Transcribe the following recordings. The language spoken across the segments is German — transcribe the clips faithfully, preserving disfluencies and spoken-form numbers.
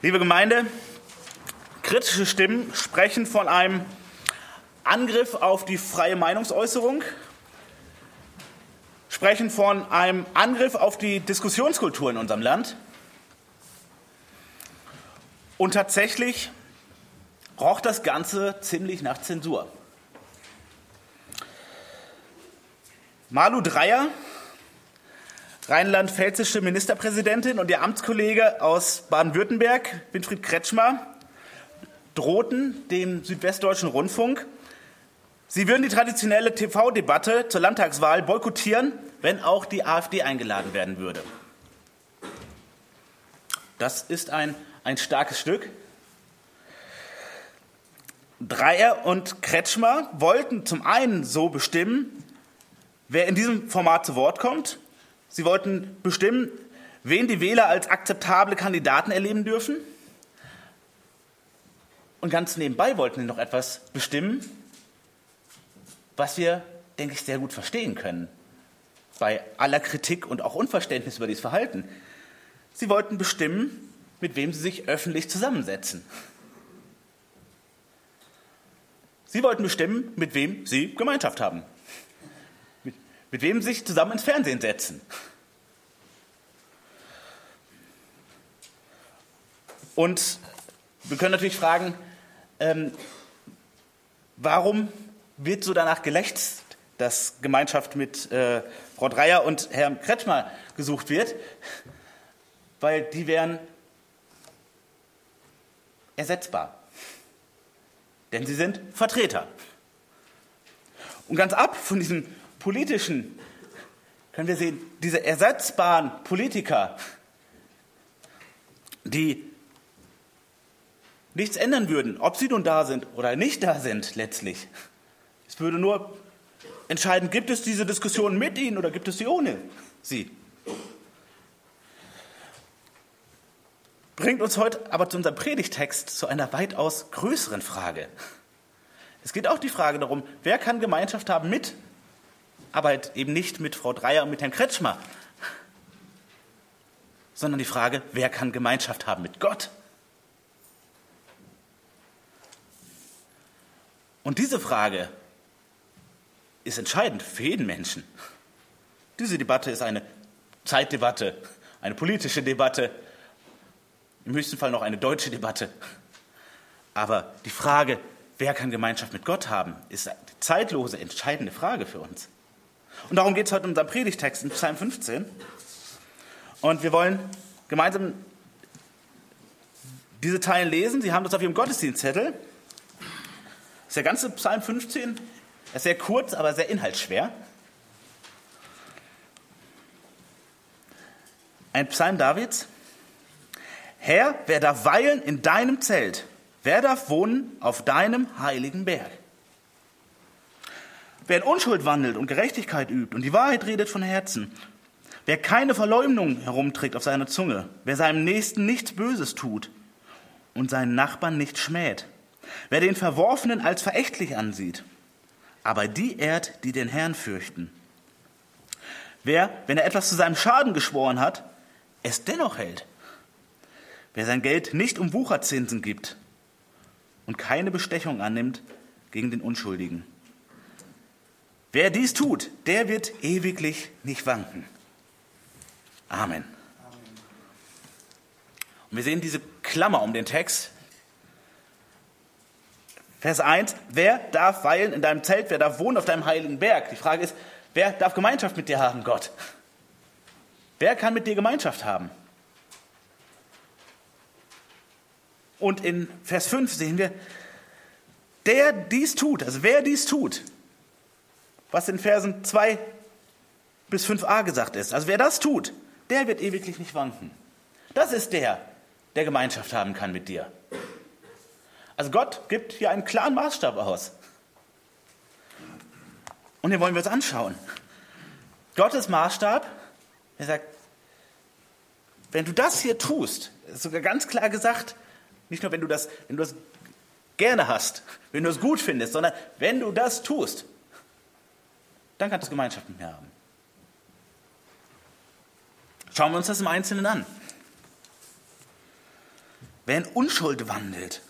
Liebe Gemeinde, kritische Stimmen sprechen von einem Angriff auf die freie Meinungsäußerung, sprechen von einem Angriff auf die Diskussionskultur in unserem Land. Und tatsächlich roch das Ganze ziemlich nach Zensur. Malu Dreyer, rheinland-pfälzische Ministerpräsidentin, und ihr Amtskollege aus Baden-Württemberg, Winfried Kretschmer, drohten dem Südwestdeutschen Rundfunk, sie würden die traditionelle T V-Debatte zur Landtagswahl boykottieren, wenn auch die AfD eingeladen werden würde. Das ist ein, ein starkes Stück. Dreyer und Kretschmer wollten zum einen so bestimmen, wer in diesem Format zu Wort kommt. Sie wollten bestimmen, wen die Wähler als akzeptable Kandidaten erleben dürfen. Und ganz nebenbei wollten sie noch etwas bestimmen, was wir, denke ich, sehr gut verstehen können, bei aller Kritik und auch Unverständnis über dieses Verhalten. Sie wollten bestimmen, mit wem sie sich öffentlich zusammensetzen. Sie wollten bestimmen, mit wem sie Gemeinschaft haben. Mit, mit wem sie sich zusammen ins Fernsehen setzen. Und wir können natürlich fragen, ähm, warum wird so danach gelächzt, dass Gemeinschaft mit äh, Frau Dreyer und Herrn Kretschmer gesucht wird? Weil die wären ersetzbar. Denn sie sind Vertreter. Und ganz ab von diesem politischen können wir sehen, diese ersetzbaren Politiker, die nichts ändern würden, ob sie nun da sind oder nicht da sind letztlich. Es würde nur entscheiden, gibt es diese Diskussion mit ihnen oder gibt es sie ohne sie. Bringt uns heute aber zu unserem Predigtext zu einer weitaus größeren Frage. Es geht auch die Frage darum, wer kann Gemeinschaft haben mit, aber halt eben nicht mit Frau Dreyer und mit Herrn Kretschmer, sondern die Frage, wer kann Gemeinschaft haben mit Gott? Und diese Frage ist entscheidend für jeden Menschen. Diese Debatte ist eine Zeitdebatte, eine politische Debatte, im höchsten Fall noch eine deutsche Debatte. Aber die Frage, wer kann Gemeinschaft mit Gott haben, ist eine zeitlose, entscheidende Frage für uns. Und darum geht es heute in unserem Predigtext in Psalm fünfzehn. Und wir wollen gemeinsam diese Zeilen lesen. Sie haben das auf Ihrem Gottesdienstzettel. Das ist der ganze Psalm fünfzehn. Er ist sehr kurz, aber sehr inhaltsschwer. Ein Psalm Davids. Herr, wer darf weilen in deinem Zelt? Wer darf wohnen auf deinem heiligen Berg? Wer in Unschuld wandelt und Gerechtigkeit übt und die Wahrheit redet von Herzen, wer keine Verleumdung herumträgt auf seiner Zunge, wer seinem Nächsten nichts Böses tut und seinen Nachbarn nicht schmäht, wer den Verworfenen als verächtlich ansieht, aber die ehrt, die den Herrn fürchten, wer, wenn er etwas zu seinem Schaden geschworen hat, es dennoch hält, wer sein Geld nicht um Wucherzinsen gibt und keine Bestechung annimmt gegen den Unschuldigen. Wer dies tut, der wird ewiglich nicht wanken. Amen. Und wir sehen diese Klammer um den Text. Vers eins, wer darf weilen in deinem Zelt, wer darf wohnen auf deinem heiligen Berg? Die Frage ist, wer darf Gemeinschaft mit dir haben, Gott? Wer kann mit dir Gemeinschaft haben? Und in Vers fünf sehen wir, der dies tut, also wer dies tut, was in Versen zwei bis fünf a gesagt ist. Also wer das tut, der wird ewiglich nicht wanken. Das ist der, der Gemeinschaft haben kann mit dir. Also Gott gibt hier einen klaren Maßstab aus. Und den wollen wir uns anschauen. Gottes Maßstab, er sagt, wenn du das hier tust, ist sogar ganz klar gesagt, nicht nur wenn du das, wenn du das gerne hast, wenn du es gut findest, sondern wenn du das tust, dann kannst du Gemeinschaft mit mir haben. Schauen wir uns das im Einzelnen an. wer in Unschuld wandelt,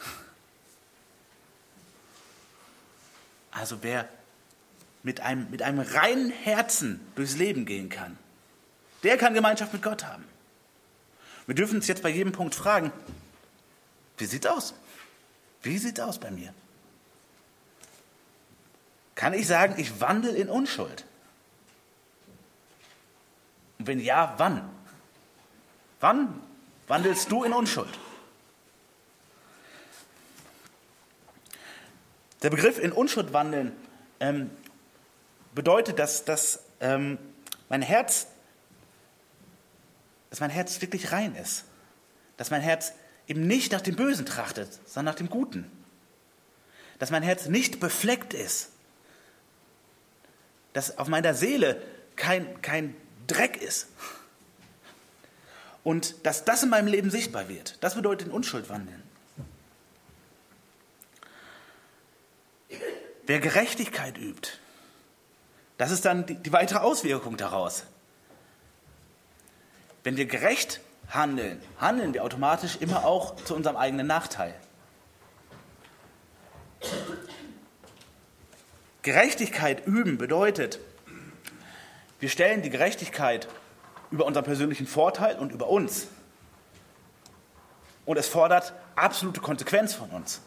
also wer mit einem, mit einem reinen Herzen durchs Leben gehen kann, der kann Gemeinschaft mit Gott haben. Wir dürfen uns jetzt bei jedem Punkt fragen, wie sieht's aus? Wie sieht's aus bei mir? Kann ich sagen, ich wandle in Unschuld? Und wenn ja, wann? Wann wandelst du in Unschuld? Der Begriff in Unschuld wandeln ähm, bedeutet, dass, dass ähm, mein Herz, dass mein Herz wirklich rein ist. Dass mein Herz eben nicht nach dem Bösen trachtet, sondern nach dem Guten. Dass mein Herz nicht befleckt ist. Dass auf meiner Seele kein, kein Dreck ist. Und dass das in meinem Leben sichtbar wird. Das bedeutet in Unschuld wandeln. Wer Gerechtigkeit übt, das ist dann die, die weitere Auswirkung daraus. Wenn wir gerecht handeln, handeln wir automatisch immer auch zu unserem eigenen Nachteil. Gerechtigkeit üben bedeutet, wir stellen die Gerechtigkeit über unseren persönlichen Vorteil und über uns. Und es fordert absolute Konsequenz von uns.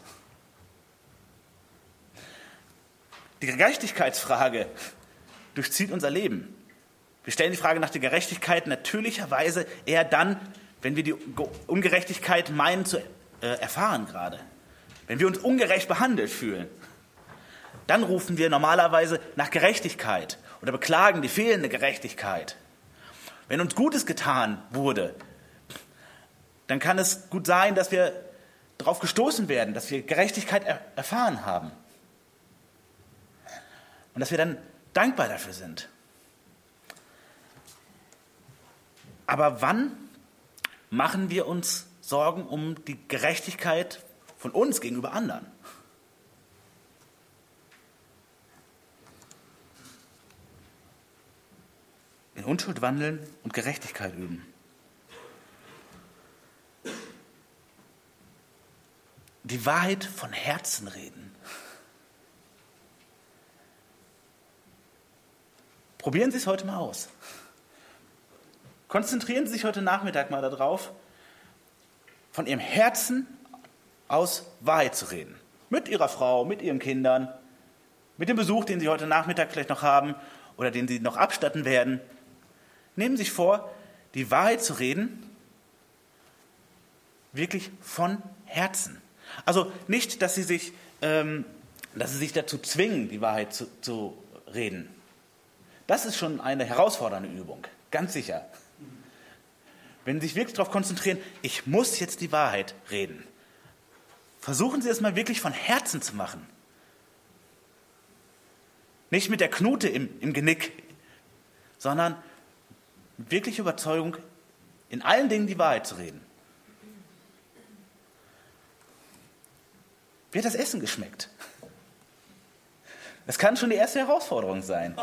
Die Gerechtigkeitsfrage durchzieht unser Leben. Wir stellen die Frage nach der Gerechtigkeit natürlicherweise eher dann, wenn wir die Ungerechtigkeit meinen zu äh, erfahren gerade. Wenn wir uns ungerecht behandelt fühlen, dann rufen wir normalerweise nach Gerechtigkeit oder beklagen die fehlende Gerechtigkeit. Wenn uns Gutes getan wurde, dann kann es gut sein, dass wir darauf gestoßen werden, dass wir Gerechtigkeit er- erfahren haben. Und dass wir dann dankbar dafür sind. Aber wann machen wir uns Sorgen um die Gerechtigkeit von uns gegenüber anderen? In Unschuld wandeln und Gerechtigkeit üben. Die Wahrheit von Herzen reden. Probieren Sie es heute mal aus. Konzentrieren Sie sich heute Nachmittag mal darauf, von Ihrem Herzen aus Wahrheit zu reden. Mit Ihrer Frau, mit Ihren Kindern, mit dem Besuch, den Sie heute Nachmittag vielleicht noch haben oder den Sie noch abstatten werden. Nehmen Sie sich vor, die Wahrheit zu reden, wirklich von Herzen. Also nicht, dass Sie sich, ähm, dass Sie sich dazu zwingen, die Wahrheit zu, zu reden. Das ist schon eine herausfordernde Übung, ganz sicher. Wenn Sie sich wirklich darauf konzentrieren, ich muss jetzt die Wahrheit reden. Versuchen Sie es mal wirklich von Herzen zu machen. Nicht mit der Knute im, im Genick, sondern mit wirklicher Überzeugung, in allen Dingen die Wahrheit zu reden. Wie hat das Essen geschmeckt? Das kann schon die erste Herausforderung sein.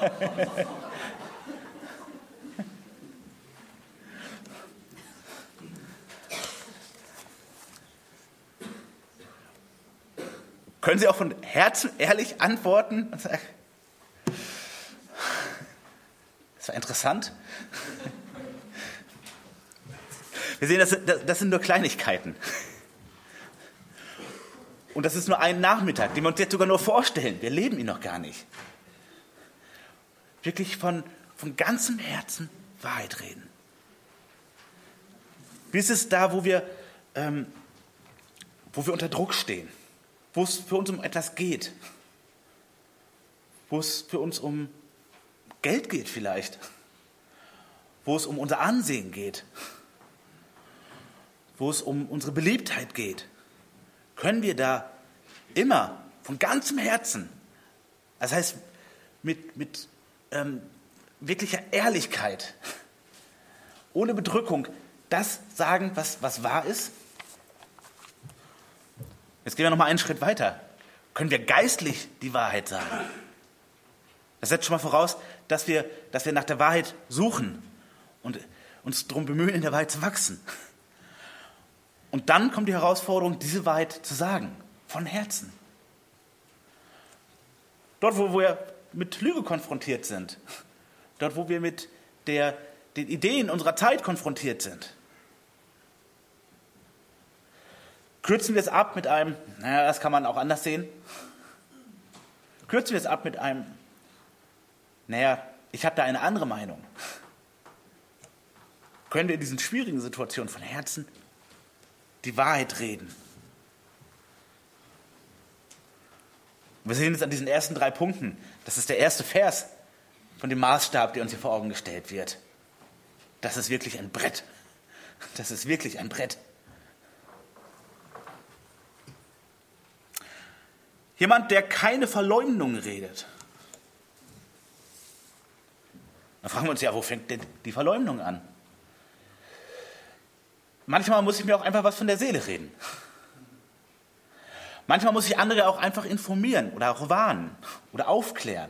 Können Sie auch von Herzen ehrlich antworten und sagen, das war interessant. Wir sehen, das sind, das sind nur Kleinigkeiten. Und das ist nur ein Nachmittag, den wir uns jetzt sogar nur vorstellen. Wir leben ihn noch gar nicht. Wirklich von, von ganzem Herzen Wahrheit reden. Wie ist es da, wo wir, ähm, wo wir unter Druck stehen? Wo es für uns um etwas geht? Wo es für uns um Geld geht vielleicht? Wo es um unser Ansehen geht? Wo es um unsere Beliebtheit geht? Können wir da immer von ganzem Herzen, das heißt mit, mit ähm, wirklicher Ehrlichkeit, ohne Bedrückung, das sagen, was, was wahr ist? Jetzt gehen wir noch mal einen Schritt weiter. Können wir geistlich die Wahrheit sagen? Das setzt schon mal voraus, dass wir, dass wir nach der Wahrheit suchen und uns darum bemühen, in der Wahrheit zu wachsen. Und dann kommt die Herausforderung, diese Wahrheit zu sagen, von Herzen. Dort, wo wir mit Lüge konfrontiert sind, dort, wo wir mit der, den Ideen unserer Zeit konfrontiert sind, kürzen wir es ab mit einem, naja, das kann man auch anders sehen, kürzen wir es ab mit einem, naja, ich habe da eine andere Meinung. Können wir in diesen schwierigen Situationen von Herzen die Wahrheit reden? Wir sehen es an diesen ersten drei Punkten. Das ist der erste Vers von dem Maßstab, der uns hier vor Augen gestellt wird. Das ist wirklich ein Brett. Das ist wirklich ein Brett. Jemand, der keine Verleumdung redet. Dann fragen wir uns ja, wo fängt denn die Verleumdung an? Manchmal muss ich mir auch einfach was von der Seele reden. Manchmal muss ich andere auch einfach informieren oder auch warnen oder aufklären.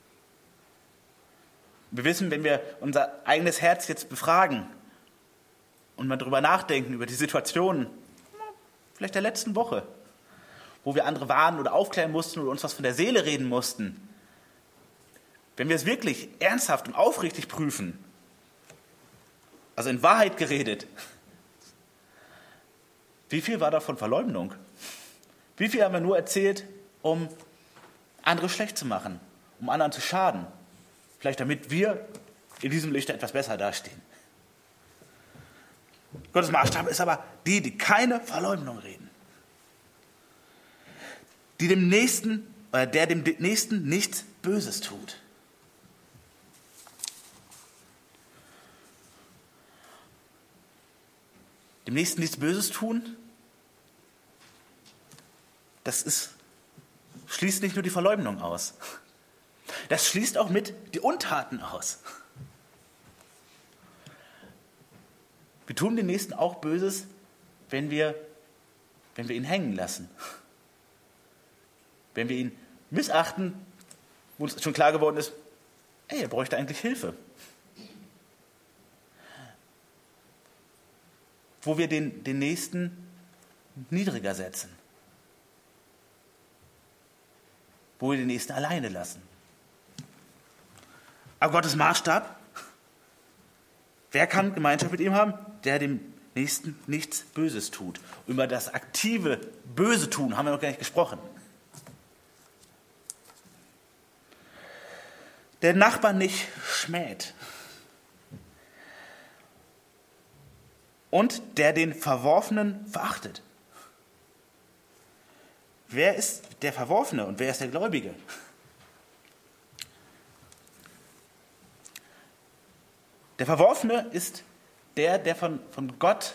Wir wissen, wenn wir unser eigenes Herz jetzt befragen und mal drüber nachdenken, über die Situation, vielleicht der letzten Woche, wo wir andere warnen oder aufklären mussten oder uns was von der Seele reden mussten, wenn wir es wirklich ernsthaft und aufrichtig prüfen, also in Wahrheit geredet, wie viel war davon Verleumdung? Wie viel haben wir nur erzählt, um andere schlecht zu machen, um anderen zu schaden? Vielleicht damit wir in diesem Licht etwas besser dastehen. Gottes Maßstab ist aber die, die keine Verleumdung reden. Die dem Nächsten, oder der dem Nächsten nichts Böses tut. Dem Nächsten nichts Böses tun, das ist, schließt nicht nur die Verleumdung aus. Das schließt auch mit die Untaten aus. Wir tun dem Nächsten auch Böses, wenn wir, wenn wir ihn hängen lassen. Wenn wir ihn missachten, wo uns schon klar geworden ist, ey, er bräuchte eigentlich Hilfe. Wo wir den, den Nächsten niedriger setzen. Wo wir den Nächsten alleine lassen. Aber Gottes Maßstab, wer kann Gemeinschaft mit ihm haben? Der dem Nächsten nichts Böses tut. Über das aktive Böse tun haben wir noch gar nicht gesprochen. Der Nachbar nicht schmäht. Und der den Verworfenen verachtet. Wer ist der Verworfene und wer ist der Gläubige? Der Verworfene ist der, der von, von Gott,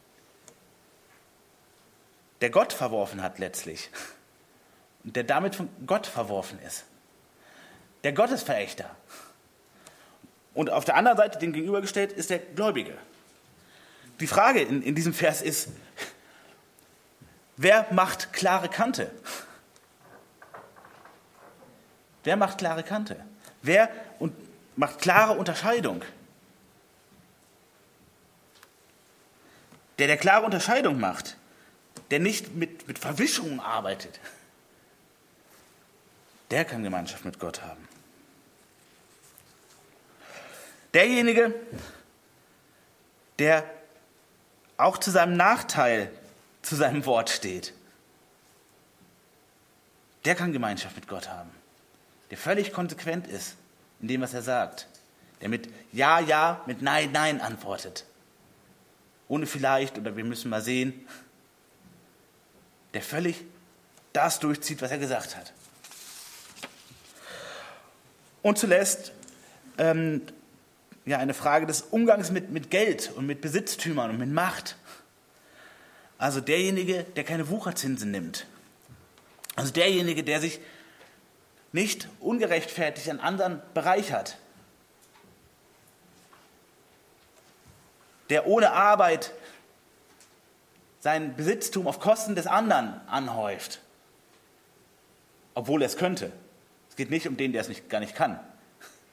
der Gott verworfen hat letztlich. Und der damit von Gott verworfen ist. Der Gottesverächter. Und auf der anderen Seite, dem gegenübergestellt, ist der Gläubige. Die Frage in, in diesem Vers ist, wer macht klare Kante? Wer macht klare Kante? Wer und macht klare Unterscheidung? Der, der klare Unterscheidung macht, der nicht mit, mit Verwischungen arbeitet, der kann Gemeinschaft mit Gott haben. Derjenige, der auch zu seinem Nachteil zu seinem Wort steht, der kann Gemeinschaft mit Gott haben. Der völlig konsequent ist in dem, was er sagt. Der mit Ja, Ja, mit Nein, Nein antwortet. Ohne vielleicht oder wir müssen mal sehen. Der völlig das durchzieht, was er gesagt hat. Und zuletzt ähm, ja, eine Frage des Umgangs mit, mit Geld und mit Besitztümern und mit Macht. Also derjenige, der keine Wucherzinsen nimmt. Also derjenige, der sich nicht ungerechtfertigt an anderen bereichert. Der ohne Arbeit sein Besitztum auf Kosten des anderen anhäuft. Obwohl er es könnte. Es geht nicht um den, der es nicht, gar nicht kann.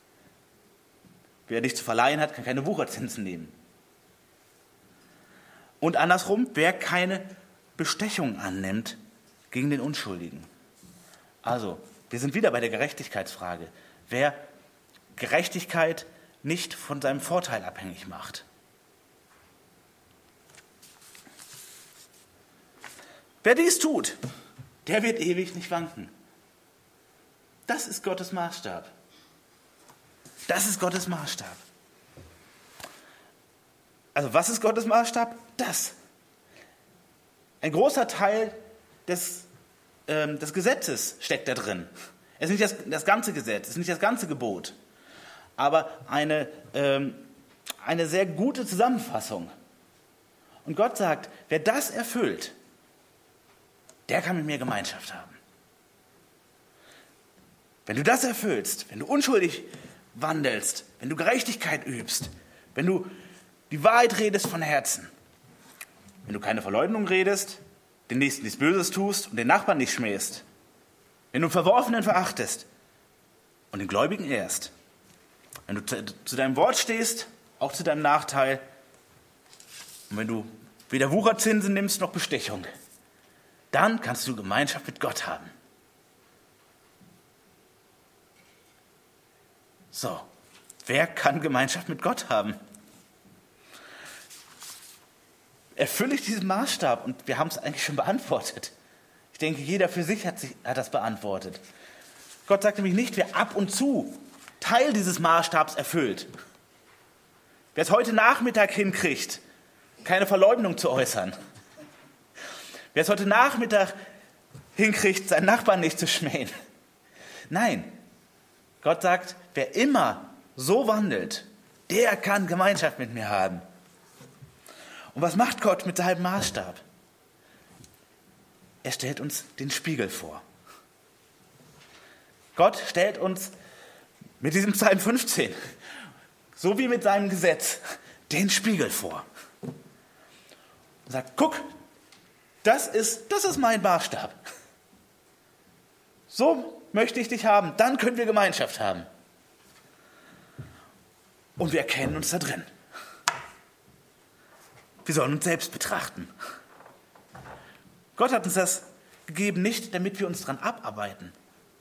Wer nicht zu verleihen hat, kann keine Wucherzinsen nehmen. Und andersrum, wer keine Bestechung annimmt gegen den Unschuldigen. Also, wir sind wieder bei der Gerechtigkeitsfrage. Wer Gerechtigkeit nicht von seinem Vorteil abhängig macht. Wer dies tut, der wird ewig nicht wanken. Das ist Gottes Maßstab. Das ist Gottes Maßstab. Also was ist Gottes Maßstab? Das. Ein großer Teil des, ähm, des Gesetzes steckt da drin. Es ist nicht das, das ganze Gesetz, es ist nicht das ganze Gebot, aber eine, ähm, eine sehr gute Zusammenfassung. Und Gott sagt, wer das erfüllt, der kann mit mir Gemeinschaft haben. Wenn du das erfüllst, wenn du unschuldig wandelst, wenn du Gerechtigkeit übst, wenn du die Wahrheit redest von Herzen, wenn du keine Verleugnung redest, den Nächsten nichts Böses tust und den Nachbarn nicht schmähst, wenn du den Verworfenen verachtest und den Gläubigen ehrst, wenn du zu deinem Wort stehst, auch zu deinem Nachteil, und wenn du weder Wucherzinsen nimmst noch Bestechung, dann kannst du Gemeinschaft mit Gott haben. So, wer kann Gemeinschaft mit Gott haben? Erfülle ich diesen Maßstab? Und wir haben es eigentlich schon beantwortet. Ich denke, jeder für sich hat, sich hat das beantwortet. Gott sagt nämlich nicht, wer ab und zu Teil dieses Maßstabs erfüllt. Wer es heute Nachmittag hinkriegt, keine Verleugnung zu äußern. Wer es heute Nachmittag hinkriegt, seinen Nachbarn nicht zu schmähen. Nein, Gott sagt, wer immer so wandelt, der kann Gemeinschaft mit mir haben. Und was macht Gott mit seinem Maßstab? Er stellt uns den Spiegel vor. Gott stellt uns mit diesem Psalm fünfzehn, so wie mit seinem Gesetz, den Spiegel vor. Und sagt, guck, das ist, das ist mein Maßstab. So möchte ich dich haben, dann können wir Gemeinschaft haben. Und wir erkennen uns da drin. Wir sollen uns selbst betrachten. Gott hat uns das gegeben, nicht damit wir uns daran abarbeiten,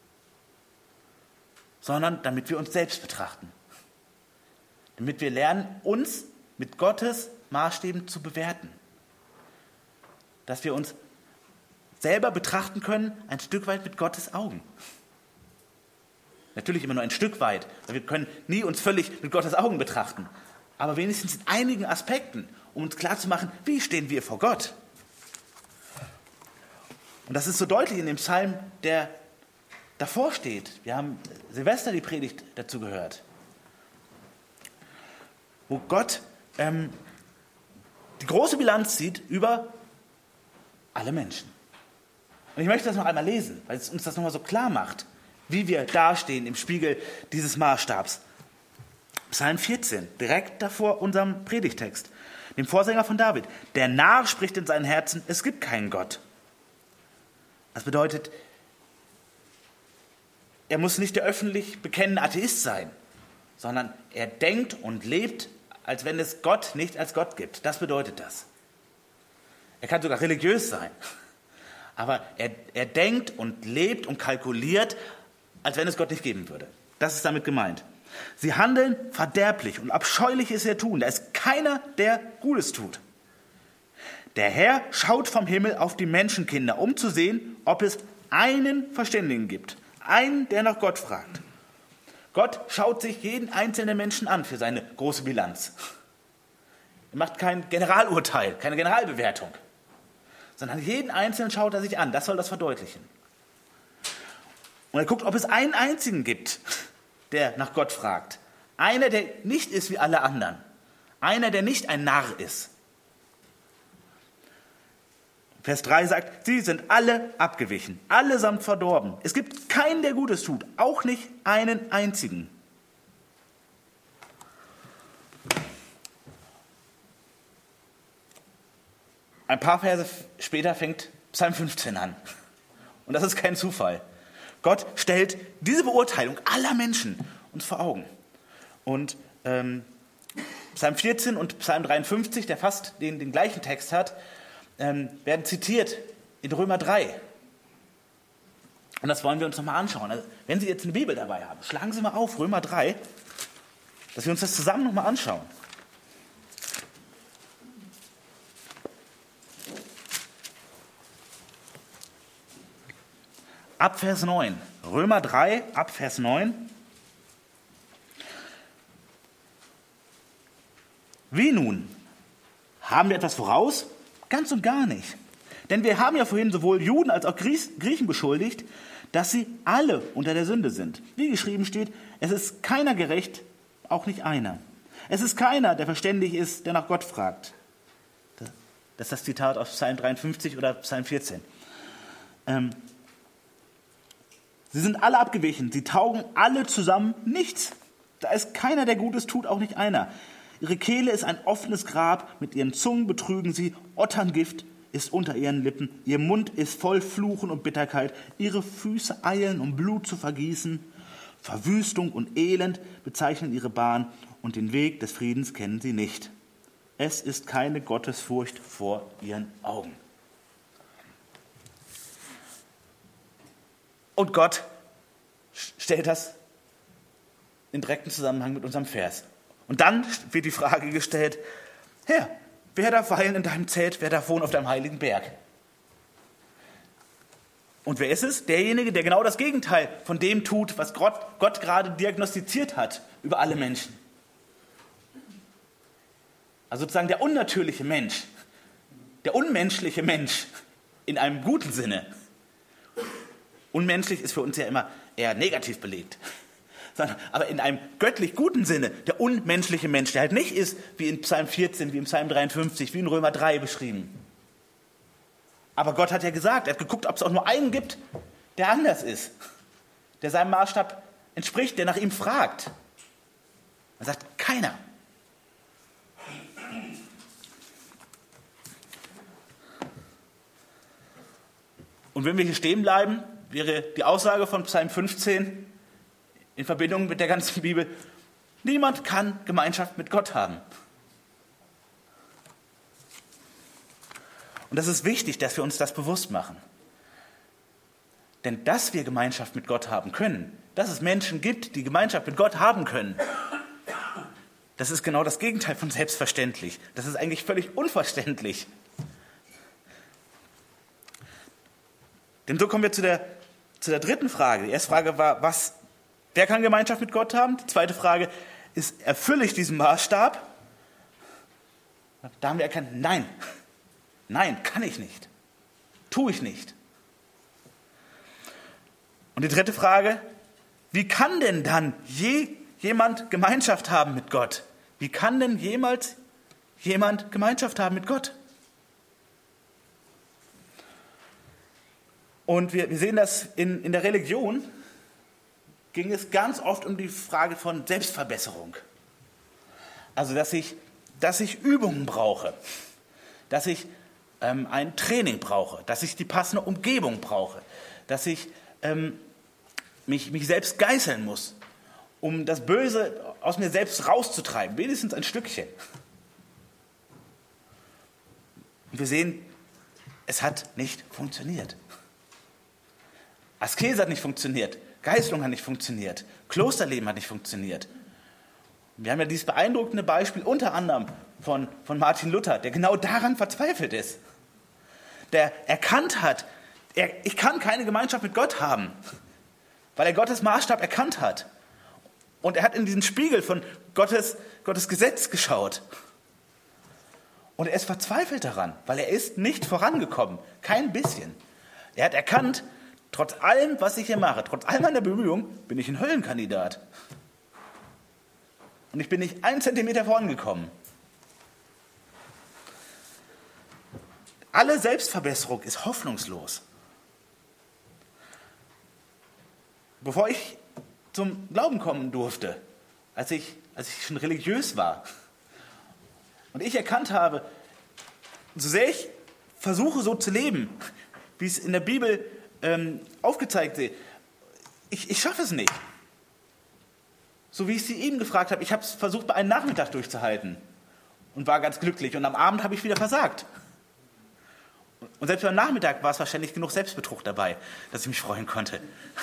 sondern damit wir uns selbst betrachten. Damit wir lernen, uns mit Gottes Maßstäben zu bewerten. Dass wir uns selber betrachten können, ein Stück weit mit Gottes Augen. Natürlich immer nur ein Stück weit. Wir können nie uns völlig mit Gottes Augen betrachten. Aber wenigstens in einigen Aspekten, um uns klarzumachen, wie stehen wir vor Gott. Und das ist so deutlich in dem Psalm, der davor steht. Wir haben Silvester die Predigt dazu gehört. Wo Gott ähm, die große Bilanz zieht über alle Menschen. Und ich möchte das noch einmal lesen, weil es uns das nochmal so klar macht, wie wir dastehen im Spiegel dieses Maßstabs. Psalm vierzehn, direkt davor unserem Predigtext, dem Vorsänger von David. Der Narr spricht in seinem Herzen, es gibt keinen Gott. Das bedeutet, er muss nicht der öffentlich bekennende Atheist sein, sondern er denkt und lebt, als wenn es Gott nicht als Gott gibt. Das bedeutet das. Er kann sogar religiös sein, aber er, er denkt und lebt und kalkuliert, als wenn es Gott nicht geben würde. Das ist damit gemeint. Sie handeln verderblich und abscheulich ist ihr Tun. Da ist keiner, der Gutes tut. Der Herr schaut vom Himmel auf die Menschenkinder, um zu sehen, ob es einen Verständigen gibt. Einen, der nach Gott fragt. Gott schaut sich jeden einzelnen Menschen an für seine große Bilanz. Er macht kein Generalurteil, keine Generalbewertung, sondern jeden Einzelnen schaut er sich an. Das soll das verdeutlichen. Und er guckt, ob es einen einzigen gibt, der nach Gott fragt. Einer, der nicht ist wie alle anderen. Einer, der nicht ein Narr ist. Vers drei sagt, sie sind alle abgewichen, allesamt verdorben. Es gibt keinen, der Gutes tut, auch nicht einen einzigen. Ein paar Verse später fängt Psalm fünfzehn an. Und das ist kein Zufall. Gott stellt diese Beurteilung aller Menschen uns vor Augen. Und ähm, Psalm vierzehn und Psalm dreiundfünfzig, der fast den, den gleichen Text hat, ähm, werden zitiert in Römer drei. Und das wollen wir uns nochmal anschauen. Also, wenn Sie jetzt eine Bibel dabei haben, schlagen Sie mal auf, Römer drei, dass wir uns das zusammen nochmal anschauen. Ab Vers neun. Römer drei, ab Vers neun. Wie nun? Haben wir etwas voraus? Ganz und gar nicht. Denn wir haben ja vorhin sowohl Juden als auch Griechen beschuldigt, dass sie alle unter der Sünde sind. Wie geschrieben steht, es ist keiner gerecht, auch nicht einer. Es ist keiner, der verständig ist, der nach Gott fragt. Das ist das Zitat aus Psalm dreiundfünfzig oder Psalm vierzehn. Ähm, sie sind alle abgewichen, sie taugen alle zusammen nichts. Da ist keiner, der Gutes tut, auch nicht einer. Ihre Kehle ist ein offenes Grab, mit ihren Zungen betrügen sie, Otterngift ist unter ihren Lippen, ihr Mund ist voll Fluchen und Bitterkeit, ihre Füße eilen, um Blut zu vergießen. Verwüstung und Elend bezeichnen ihre Bahn und den Weg des Friedens kennen sie nicht. Es ist keine Gottesfurcht vor ihren Augen. Und Gott stellt das in direkten Zusammenhang mit unserem Vers. Und dann wird die Frage gestellt, Herr, wer darf weilen in deinem Zelt, wer darf wohnen auf deinem heiligen Berg? Und wer ist es? Derjenige, der genau das Gegenteil von dem tut, was Gott, Gott gerade diagnostiziert hat über alle Menschen. Also sozusagen der unnatürliche Mensch, der unmenschliche Mensch in einem guten Sinne. Unmenschlich ist für uns ja immer eher negativ belegt. Aber in einem göttlich guten Sinne, der unmenschliche Mensch, der halt nicht ist wie in Psalm vierzehn, wie in Psalm dreiundfünfzig, wie in Römer drei beschrieben. Aber Gott hat ja gesagt, er hat geguckt, ob es auch nur einen gibt, der anders ist, der seinem Maßstab entspricht, der nach ihm fragt. Er sagt, keiner. Und wenn wir hier stehen bleiben, wäre die Aussage von Psalm fünfzehn in Verbindung mit der ganzen Bibel, niemand kann Gemeinschaft mit Gott haben. Und das ist wichtig, dass wir uns das bewusst machen. Denn dass wir Gemeinschaft mit Gott haben können, dass es Menschen gibt, die Gemeinschaft mit Gott haben können, das ist genau das Gegenteil von selbstverständlich. Das ist eigentlich völlig unverständlich. Denn so kommen wir zu der, zu der dritten Frage. Die erste Frage war, was, wer kann Gemeinschaft mit Gott haben? Die zweite Frage ist, erfülle ich diesen Maßstab? Da haben wir erkannt, nein, nein, kann ich nicht, tue ich nicht. Und die dritte Frage, wie kann denn dann je jemand Gemeinschaft haben mit Gott? Wie kann denn jemals jemand Gemeinschaft haben mit Gott? Und wir, wir sehen das in, in der Religion, ging es ganz oft um die Frage von Selbstverbesserung. Also, dass ich, dass ich Übungen brauche, dass ich ähm, ein Training brauche, dass ich die passende Umgebung brauche, dass ich ähm, mich, mich selbst geißeln muss, um das Böse aus mir selbst rauszutreiben, wenigstens ein Stückchen. Und wir sehen, es hat nicht funktioniert. Askese hat nicht funktioniert, Geißelung hat nicht funktioniert, Klosterleben hat nicht funktioniert. Wir haben ja dieses beeindruckende Beispiel unter anderem von, von Martin Luther, der genau daran verzweifelt ist. Der erkannt hat, er, ich kann keine Gemeinschaft mit Gott haben, weil er Gottes Maßstab erkannt hat. Und er hat in diesen Spiegel von Gottes, Gottes Gesetz geschaut. Und er ist verzweifelt daran, weil er ist nicht vorangekommen, kein bisschen. Er hat erkannt, trotz allem, was ich hier mache, trotz all meiner Bemühungen, bin ich ein Höllenkandidat. Und ich bin nicht einen Zentimeter vorangekommen. Alle Selbstverbesserung ist hoffnungslos. Bevor ich zum Glauben kommen durfte, als ich, als ich schon religiös war und ich erkannt habe, so sehr ich versuche so zu leben, wie es in der Bibel ähm, aufgezeigt ist, ich, ich schaffe es nicht. so wie ich sie eben gefragt habe. Ich habe es versucht, bei einem Nachmittag durchzuhalten und war ganz glücklich. Und am Abend habe ich wieder versagt. Und selbst beim Nachmittag war es wahrscheinlich genug Selbstbetrug dabei, dass ich mich freuen konnte.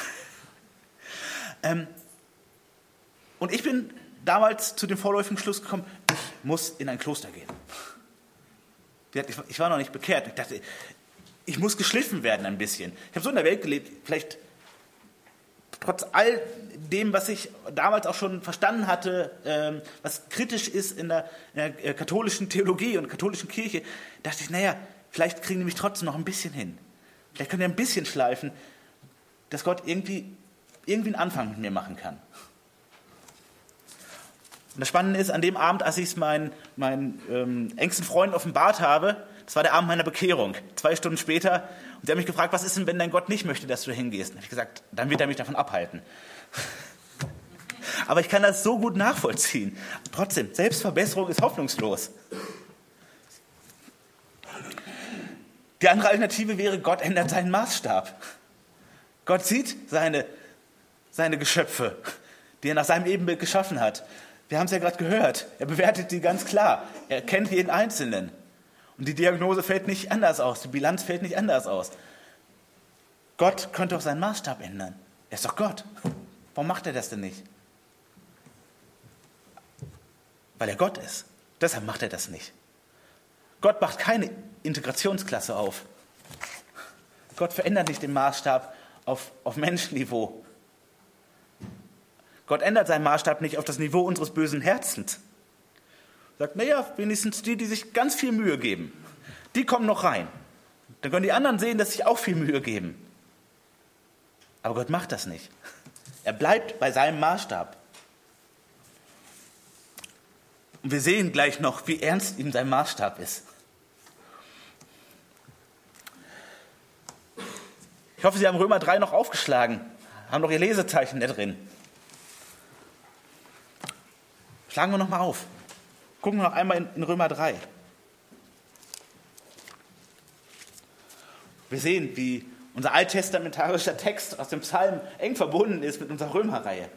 ähm, und ich bin damals zu dem vorläufigen Schluss gekommen, ich muss in ein Kloster gehen. Ich war noch nicht bekehrt. Ich dachte, ich muss geschliffen werden ein bisschen. Ich habe so in der Welt gelebt, vielleicht trotz all dem, was ich damals auch schon verstanden hatte, ähm, was kritisch ist in der, in der katholischen Theologie und katholischen Kirche, dachte ich, naja, vielleicht kriegen die mich trotzdem noch ein bisschen hin. Vielleicht können die ein bisschen schleifen, dass Gott irgendwie, irgendwie einen Anfang mit mir machen kann. Und das Spannende ist, an dem Abend, als ich es meinen, meinen ähm, engsten Freunden offenbart habe, das war der Abend meiner Bekehrung, zwei Stunden später, und der hat mich gefragt, was ist denn, wenn dein Gott nicht möchte, dass du hingehst? Und ich habe gesagt, dann wird er mich davon abhalten. Aber ich kann das so gut nachvollziehen. Trotzdem, Selbstverbesserung ist hoffnungslos. Die andere Alternative wäre, Gott ändert seinen Maßstab. Gott sieht seine, seine Geschöpfe, die er nach seinem Ebenbild geschaffen hat. Wir haben es ja gerade gehört. Er bewertet die ganz klar. Er kennt jeden Einzelnen. Und die Diagnose fällt nicht anders aus. Die Bilanz fällt nicht anders aus. Gott könnte auch seinen Maßstab ändern. Er ist doch Gott. Warum macht er das denn nicht? Weil er Gott ist. Deshalb macht er das nicht. Gott macht keine Integrationsklasse auf. Gott verändert nicht den Maßstab auf, auf Menschenniveau. Gott ändert seinen Maßstab nicht auf das Niveau unseres bösen Herzens. Sagt, naja, wenigstens die, die sich ganz viel Mühe geben, die kommen noch rein. Dann können die anderen sehen, dass sie sich auch viel Mühe geben. Aber Gott macht das nicht. Er bleibt bei seinem Maßstab. Und wir sehen gleich noch, wie ernst ihm sein Maßstab ist. Ich hoffe, Sie haben Römer drei noch aufgeschlagen, haben noch Ihr Lesezeichen da drin. Schlagen wir noch mal auf. Gucken wir noch einmal in, in Römer drei. Wir sehen, wie unser alttestamentarischer Text aus dem Psalm eng verbunden ist mit unserer Römerreihe.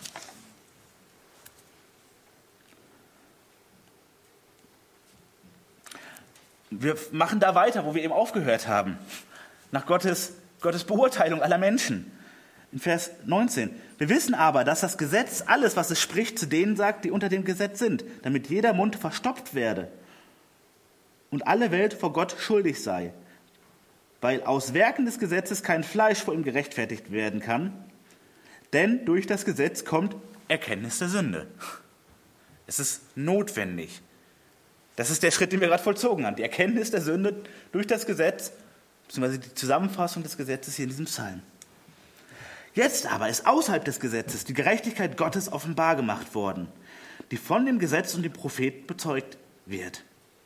Wir machen da weiter, wo wir eben aufgehört haben. Nach Gottes, Gottes Beurteilung aller Menschen. In Vers neunzehn. Wir wissen aber, dass das Gesetz alles, was es spricht, zu denen sagt, die unter dem Gesetz sind, damit jeder Mund verstopft werde und alle Welt vor Gott schuldig sei, weil aus Werken des Gesetzes kein Fleisch vor ihm gerechtfertigt werden kann, denn durch das Gesetz kommt Erkenntnis der Sünde. Es ist notwendig. Das ist der Schritt, den wir gerade vollzogen haben. Die Erkenntnis der Sünde durch das Gesetz, beziehungsweise die Zusammenfassung des Gesetzes hier in diesem Psalm. Jetzt aber ist außerhalb des Gesetzes die Gerechtigkeit Gottes offenbar gemacht worden, die von dem Gesetz und dem Propheten bezeugt wird.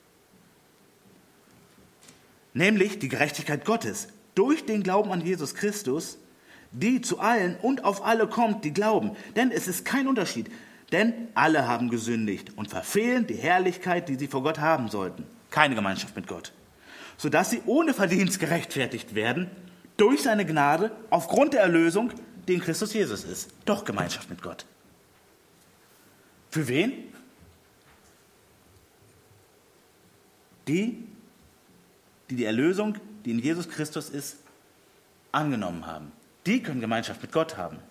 Nämlich die Gerechtigkeit Gottes durch den Glauben an Jesus Christus, die zu allen und auf alle kommt, die glauben. Denn es ist kein Unterschied, denn alle haben gesündigt und verfehlen die Herrlichkeit, die sie vor Gott haben sollten. Keine Gemeinschaft mit Gott. Sodass sie ohne Verdienst gerechtfertigt werden, durch seine Gnade, aufgrund der Erlösung, die in Christus Jesus ist. Doch Gemeinschaft mit Gott. Für wen? Die, die die Erlösung, die in Jesus Christus ist, angenommen haben. Die können Gemeinschaft mit Gott haben.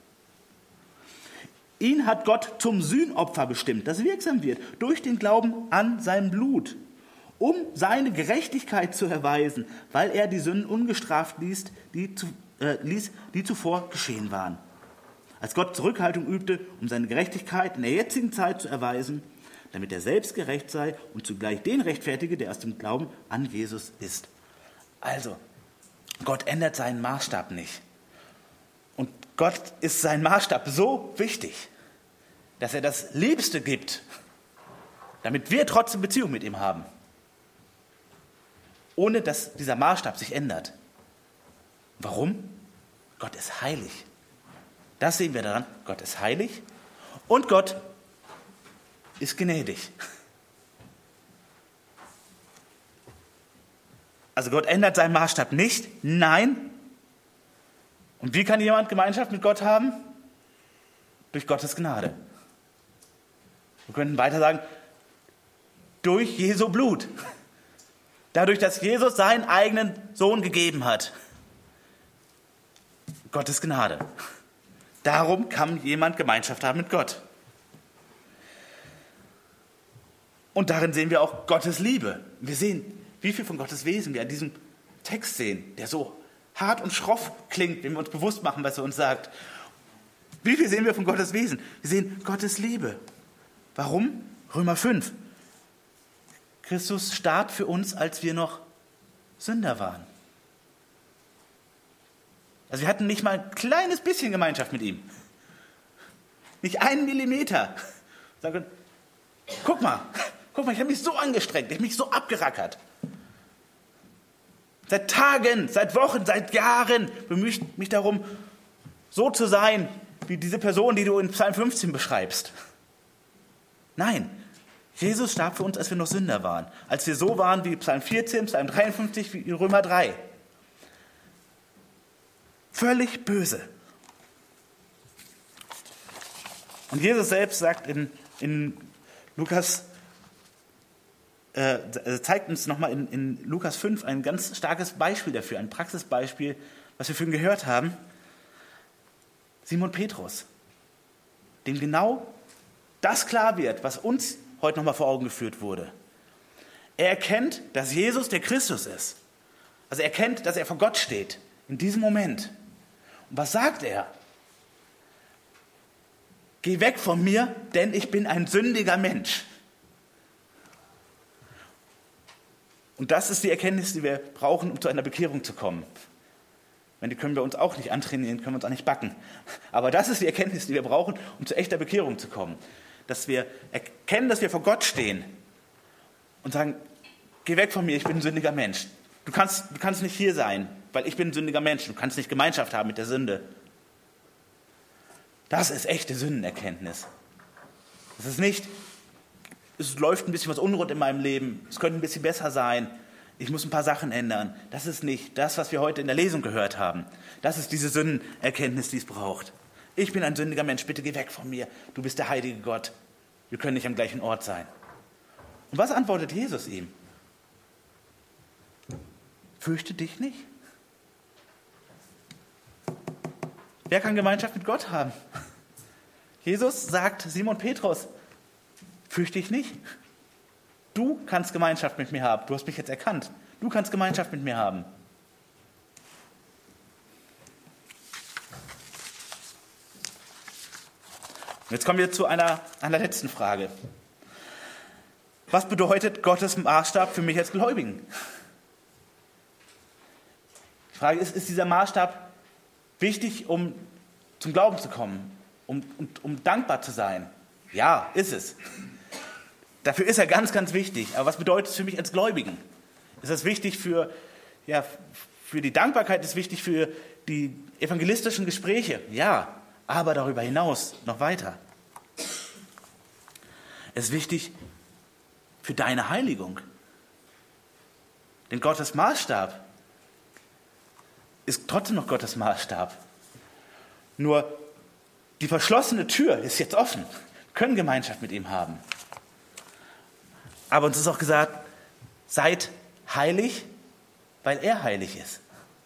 Ihn hat Gott zum Sühnopfer bestimmt, das wirksam wird, durch den Glauben an sein Blut, um seine Gerechtigkeit zu erweisen, weil er die Sünden ungestraft ließ, die, zu, äh, ließ, die zuvor geschehen waren. Als Gott Zurückhaltung übte, um seine Gerechtigkeit in der jetzigen Zeit zu erweisen, damit er selbst gerecht sei und zugleich den rechtfertige, der aus dem Glauben an Jesus ist. Also, Gott ändert seinen Maßstab nicht. Und Gott ist sein Maßstab so wichtig, dass er das Liebste gibt, damit wir trotzdem Beziehung mit ihm haben. Ohne dass dieser Maßstab sich ändert. Warum? Gott ist heilig. Das sehen wir daran. Gott ist heilig und Gott ist gnädig. Also Gott ändert seinen Maßstab nicht. Nein. Und wie kann jemand Gemeinschaft mit Gott haben? Durch Gottes Gnade. Wir könnten weiter sagen, durch Jesu Blut. Dadurch, dass Jesus seinen eigenen Sohn gegeben hat. Gottes Gnade. Darum kann jemand Gemeinschaft haben mit Gott. Und darin sehen wir auch Gottes Liebe. Wir sehen, wie viel von Gottes Wesen wir an diesem Text sehen, der so hart und schroff klingt, wenn wir uns bewusst machen, was er uns sagt. Wie viel sehen wir von Gottes Wesen? Wir sehen Gottes Liebe. Warum? Römer fünf. Christus starb für uns, als wir noch Sünder waren. Also wir hatten nicht mal ein kleines bisschen Gemeinschaft mit ihm. Nicht einen Millimeter. Sagen, guck mal, guck mal, ich habe mich so angestrengt, ich habe mich so abgerackert. Seit Tagen, seit Wochen, seit Jahren bemühe ich mich darum, so zu sein, wie diese Person, die du in Psalm fünfzehn beschreibst. Nein, Jesus starb für uns, als wir noch Sünder waren. Als wir so waren wie Psalm vierzehn, Psalm dreiundfünfzig, wie in Römer drei. Völlig böse. Und Jesus selbst sagt in, in Lukas, äh, zeigt uns nochmal in, in Lukas fünf ein ganz starkes Beispiel dafür, ein Praxisbeispiel, was wir vorhin gehört haben. Simon Petrus, dem genau das klar wird, was uns heute nochmal vor Augen geführt wurde. Er erkennt, dass Jesus der Christus ist. Also er erkennt, dass er vor Gott steht, in diesem Moment. Und was sagt er? Geh weg von mir, denn ich bin ein sündiger Mensch. Und das ist die Erkenntnis, die wir brauchen, um zu einer Bekehrung zu kommen. Die können wir uns auch nicht antrainieren, können wir uns auch nicht backen. Aber das ist die Erkenntnis, die wir brauchen, um zu echter Bekehrung zu kommen. Dass wir erkennen, dass wir vor Gott stehen und sagen, geh weg von mir, ich bin ein sündiger Mensch. Du kannst, du kannst nicht hier sein, weil ich bin ein sündiger Mensch. Du kannst nicht Gemeinschaft haben mit der Sünde. Das ist echte Sündenerkenntnis. Das ist nicht, es läuft ein bisschen was unrund in meinem Leben, es könnte ein bisschen besser sein, ich muss ein paar Sachen ändern. Das ist nicht das, was wir heute in der Lesung gehört haben. Das ist diese Sündenerkenntnis, die es braucht. Ich bin ein sündiger Mensch, bitte geh weg von mir. Du bist der heilige Gott. Wir können nicht am gleichen Ort sein. Und was antwortet Jesus ihm? Fürchte dich nicht. Wer kann Gemeinschaft mit Gott haben? Jesus sagt Simon Petrus, fürchte dich nicht. Du kannst Gemeinschaft mit mir haben. Du hast mich jetzt erkannt. Du kannst Gemeinschaft mit mir haben. Jetzt kommen wir zu einer, einer letzten Frage. Was bedeutet Gottes Maßstab für mich als Gläubigen? Die Frage ist, ist dieser Maßstab wichtig, um zum Glauben zu kommen, um, um, um dankbar zu sein? Ja, ist es. Dafür ist er ganz, ganz wichtig. Aber was bedeutet es für mich als Gläubigen? Ist das wichtig für, ja, für die Dankbarkeit? Ist es wichtig für die evangelistischen Gespräche? Ja, aber darüber hinaus noch weiter. Es ist wichtig für deine Heiligung. Denn Gottes Maßstab ist trotzdem noch Gottes Maßstab. Nur die verschlossene Tür ist jetzt offen. Wir können Gemeinschaft mit ihm haben. Aber uns ist auch gesagt, seid heilig, weil er heilig ist.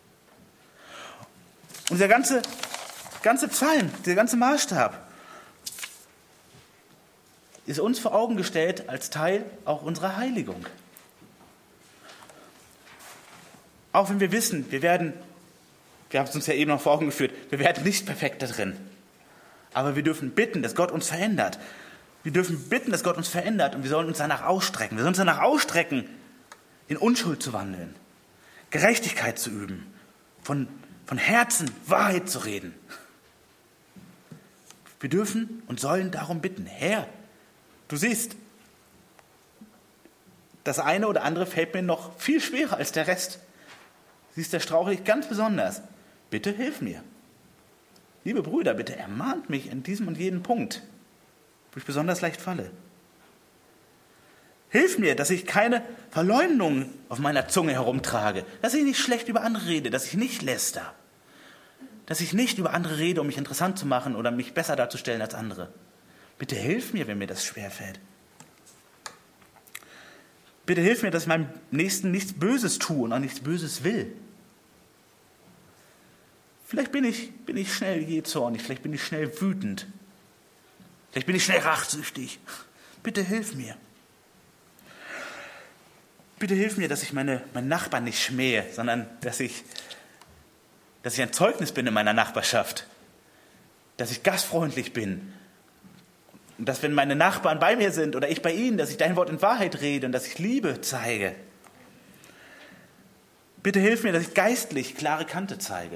Und dieser ganze, ganze Psalm, dieser ganze Maßstab ist uns vor Augen gestellt als Teil auch unserer Heiligung. Auch wenn wir wissen, wir werden, wir haben es uns ja eben noch vor Augen geführt, wir werden nicht perfekt da drin. Aber wir dürfen bitten, dass Gott uns verändert. Wir dürfen bitten, dass Gott uns verändert und wir sollen uns danach ausstrecken. Wir sollen uns danach ausstrecken, in Unschuld zu wandeln, Gerechtigkeit zu üben, von, von Herzen Wahrheit zu reden. Wir dürfen und sollen darum bitten, Herr, du siehst, das eine oder andere fällt mir noch viel schwerer als der Rest. Siehst, da strauchle ich ganz besonders. Bitte hilf mir. Liebe Brüder, bitte ermahnt mich in diesem und jedem Punkt, wo ich besonders leicht falle. Hilf mir, dass ich keine Verleumdung auf meiner Zunge herumtrage, dass ich nicht schlecht über andere rede, dass ich nicht läster, dass ich nicht über andere rede, um mich interessant zu machen oder mich besser darzustellen als andere. Bitte hilf mir, wenn mir das schwerfällt. Bitte hilf mir, dass ich meinem Nächsten nichts Böses tue und auch nichts Böses will. Vielleicht bin ich, bin ich schnell jähzornig, vielleicht bin ich schnell wütend. Vielleicht bin ich schnell rachsüchtig. Bitte hilf mir. Bitte hilf mir, dass ich meine, meinen Nachbarn nicht schmähe, sondern dass ich, dass ich ein Zeugnis bin in meiner Nachbarschaft. Dass ich gastfreundlich bin. Und dass, wenn meine Nachbarn bei mir sind oder ich bei ihnen, dass ich dein Wort in Wahrheit rede und dass ich Liebe zeige. Bitte hilf mir, dass ich geistlich klare Kante zeige.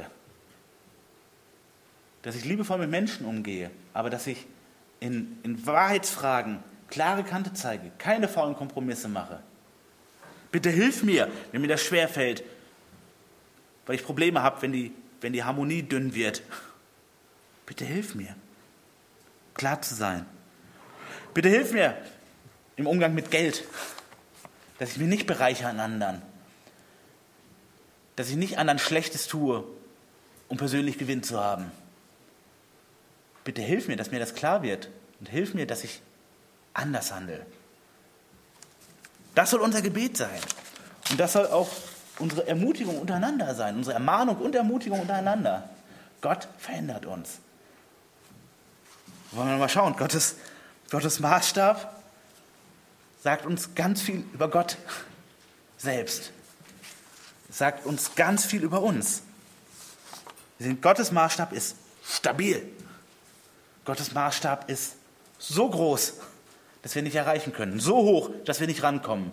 Dass ich liebevoll mit Menschen umgehe, aber dass ich in, in Wahrheitsfragen klare Kante zeige, keine faulen Kompromisse mache. Bitte hilf mir, wenn mir das schwerfällt, weil ich Probleme habe, wenn die, wenn die Harmonie dünn wird. Bitte hilf mir, klar zu sein. Bitte hilf mir im Umgang mit Geld, dass ich mich nicht bereichere an anderen, dass ich nicht anderen Schlechtes tue, um persönlich Gewinn zu haben. Bitte hilf mir, dass mir das klar wird und hilf mir, dass ich anders handle. Das soll unser Gebet sein. Und das soll auch unsere Ermutigung untereinander sein, unsere Ermahnung und Ermutigung untereinander. Gott verändert uns. Wollen wir mal schauen, Gottes, Gottes Maßstab sagt uns ganz viel über Gott selbst. Sagt uns ganz viel über uns. Wir sehen, Gottes Maßstab ist stabil. Gottes Maßstab ist so groß, dass wir nicht erreichen können. So hoch, dass wir nicht rankommen.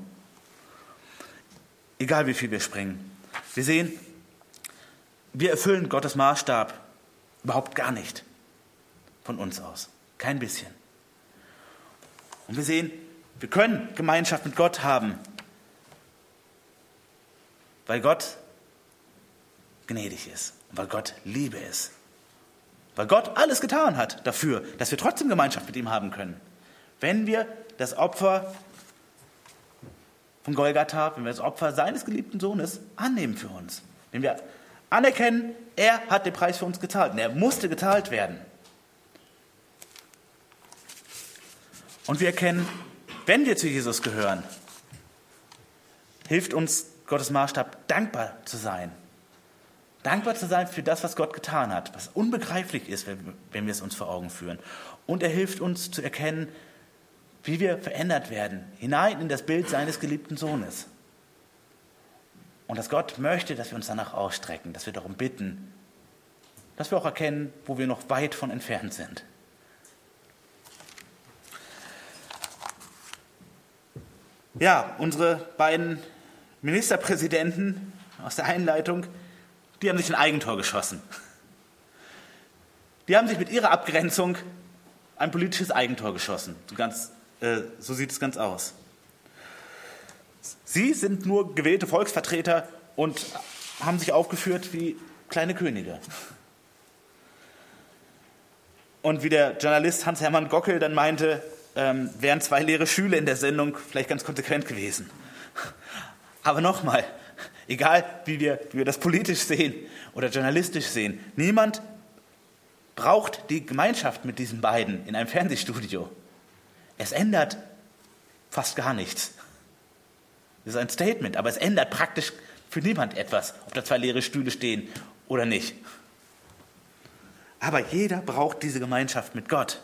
Egal wie viel wir springen. Wir sehen, wir erfüllen Gottes Maßstab überhaupt gar nicht. Von uns aus. Kein bisschen. Und wir sehen, wir können Gemeinschaft mit Gott haben, weil Gott gnädig ist und weil Gott Liebe ist. Weil Gott alles getan hat dafür, dass wir trotzdem Gemeinschaft mit ihm haben können. Wenn wir das Opfer von Golgatha, wenn wir das Opfer seines geliebten Sohnes annehmen für uns. Wenn wir anerkennen, er hat den Preis für uns gezahlt und er musste gezahlt werden. Und wir erkennen, wenn wir zu Jesus gehören, hilft uns Gottes Maßstab, dankbar zu sein. Dankbar zu sein für das, was Gott getan hat, was unbegreiflich ist, wenn wir es uns vor Augen führen. Und er hilft uns zu erkennen, wie wir verändert werden, hinein in das Bild seines geliebten Sohnes. Und dass Gott möchte, dass wir uns danach ausstrecken, dass wir darum bitten, dass wir auch erkennen, wo wir noch weit von entfernt sind. Ja, unsere beiden Ministerpräsidenten aus der Einleitung, die haben sich ein Eigentor geschossen. Die haben sich mit ihrer Abgrenzung ein politisches Eigentor geschossen. So, ganz, äh, so sieht es ganz aus. Sie sind nur gewählte Volksvertreter und haben sich aufgeführt wie kleine Könige. Und wie der Journalist Hans-Hermann Gockel dann meinte, ähm, wären zwei leere Schüler in der Sendung vielleicht ganz konsequent gewesen. Aber nochmal, egal wie wir, wie wir das politisch sehen oder journalistisch sehen, niemand braucht die Gemeinschaft mit diesen beiden in einem Fernsehstudio. Es ändert fast gar nichts. Das ist ein Statement, aber es ändert praktisch für niemand etwas, ob da zwei leere Stühle stehen oder nicht. Aber jeder braucht diese Gemeinschaft mit Gott.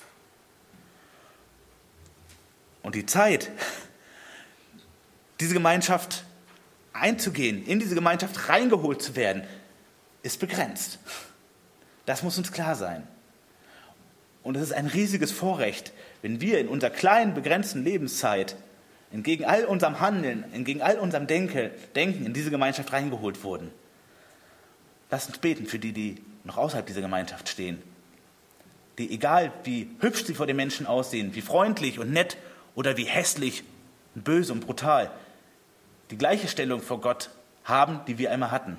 Und die Zeit, diese Gemeinschaft einzugehen, in diese Gemeinschaft reingeholt zu werden, ist begrenzt. Das muss uns klar sein. Und es ist ein riesiges Vorrecht, wenn wir in unserer kleinen, begrenzten Lebenszeit entgegen all unserem Handeln, entgegen all unserem Denke, Denken in diese Gemeinschaft reingeholt wurden. Lasst uns beten für die, die noch außerhalb dieser Gemeinschaft stehen. Die, egal wie hübsch sie vor den Menschen aussehen, wie freundlich und nett oder wie hässlich und böse und brutal, die gleiche Stellung vor Gott haben, die wir einmal hatten.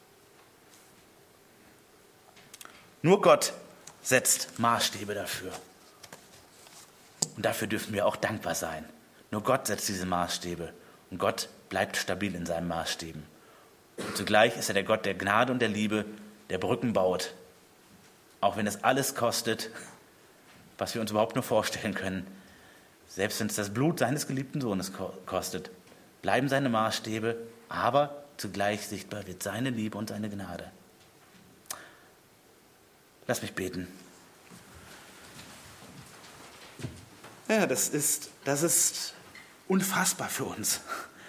Nur Gott setzt Maßstäbe dafür. Und dafür dürfen wir auch dankbar sein. Nur Gott setzt diese Maßstäbe und Gott bleibt stabil in seinen Maßstäben. Und zugleich ist er der Gott der Gnade und der Liebe, der Brücken baut. Auch wenn es alles kostet, was wir uns überhaupt nur vorstellen können. Selbst wenn es das Blut seines geliebten Sohnes kostet, bleiben seine Maßstäbe, aber zugleich sichtbar wird seine Liebe und seine Gnade. Lass mich beten. Ja, das ist, das ist unfassbar für uns.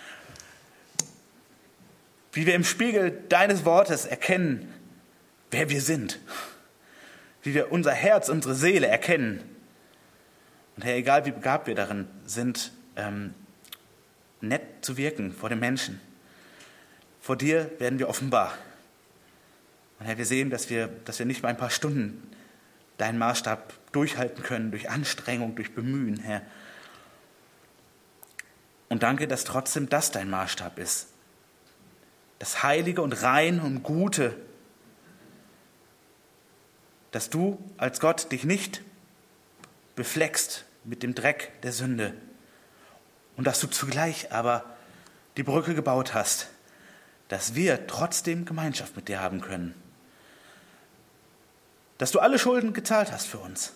Wie wir im Spiegel deines Wortes erkennen, wer wir sind. Wie wir unser Herz, unsere Seele erkennen. Und Herr, egal wie begabt wir darin sind, ähm, nett zu wirken vor den Menschen. Vor dir werden wir offenbar. Und Herr, wir sehen, dass wir, dass wir nicht mal ein paar Stunden deinen Maßstab durchhalten können, durch Anstrengung, durch Bemühen, Herr. Und danke, dass trotzdem das dein Maßstab ist. Das Heilige und Rein und Gute, dass du als Gott dich nicht befleckst mit dem Dreck der Sünde und dass du zugleich aber die Brücke gebaut hast, dass wir trotzdem Gemeinschaft mit dir haben können. Dass du alle Schulden gezahlt hast für uns.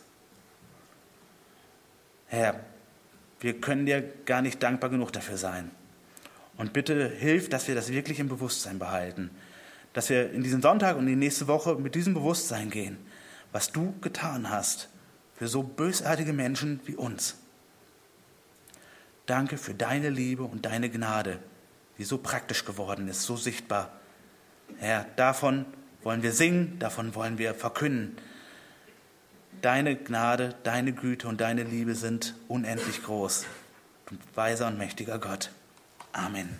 Herr, wir können dir gar nicht dankbar genug dafür sein. Und bitte hilf, dass wir das wirklich im Bewusstsein behalten. Dass wir in diesen Sonntag und in die nächste Woche mit diesem Bewusstsein gehen, was du getan hast für so bösartige Menschen wie uns. Danke für deine Liebe und deine Gnade, die so praktisch geworden ist, so sichtbar. Herr, davon wollen wir singen, davon wollen wir verkünden. Deine Gnade, deine Güte und deine Liebe sind unendlich groß. Du weiser und mächtiger Gott. Amen.